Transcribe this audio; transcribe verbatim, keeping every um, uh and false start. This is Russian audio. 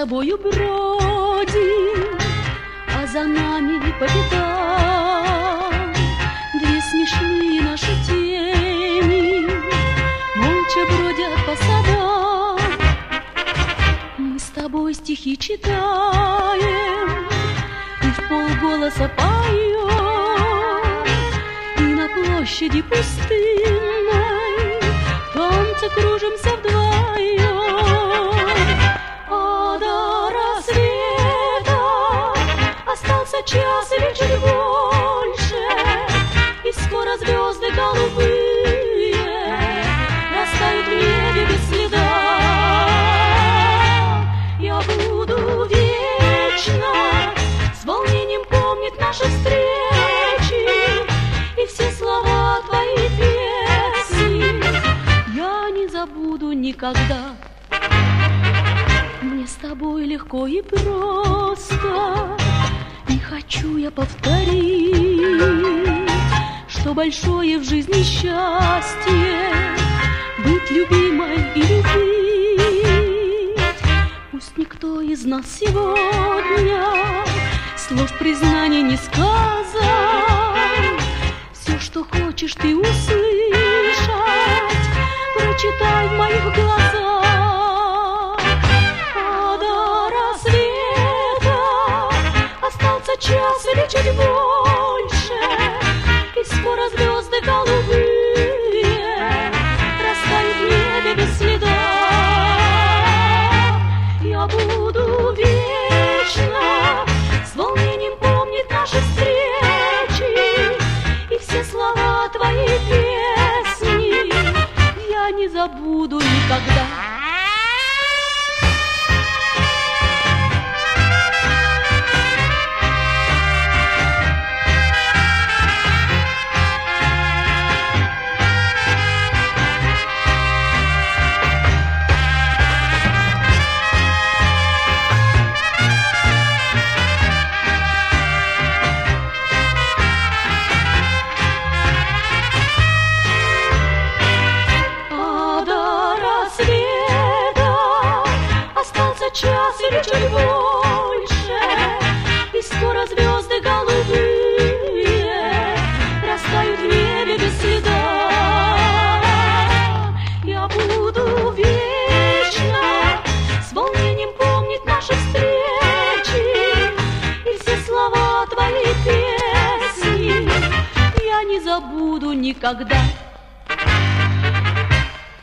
тобою бродим, а за нами по пятам две смешные наши тени молча бродят по садам. Мы с тобой стихи читаем и в полголоса поем, и на площади пустынной в танце кружимся вдвоем. А до рассвета остался час или чуть больше, и скоро звезды голубые растают в небе без следа. Я буду вечно с волнением помнить наши встречи и все слова твоей песни я не забуду никогда. Мне с тобой легко и просто, не хочу я повторить, что большое в жизни счастье быть любимой и любить. Пусть никто из нас сегодня слов признаний не сказал, все, что хочешь ты услышать, прочитай в моих глазах. А до рассвета остался час или чуть больше, и скоро звезды голубые растают в небе без следа. Я буду вечно с волнением помнить наши встречи и все слова твоей песни я не забуду никогда. Час или чуть больше, и скоро звезды голубые растают в небе без следа. Я буду вечно с волнением помнить наши встречи и все слова твоей песни я не забуду никогда.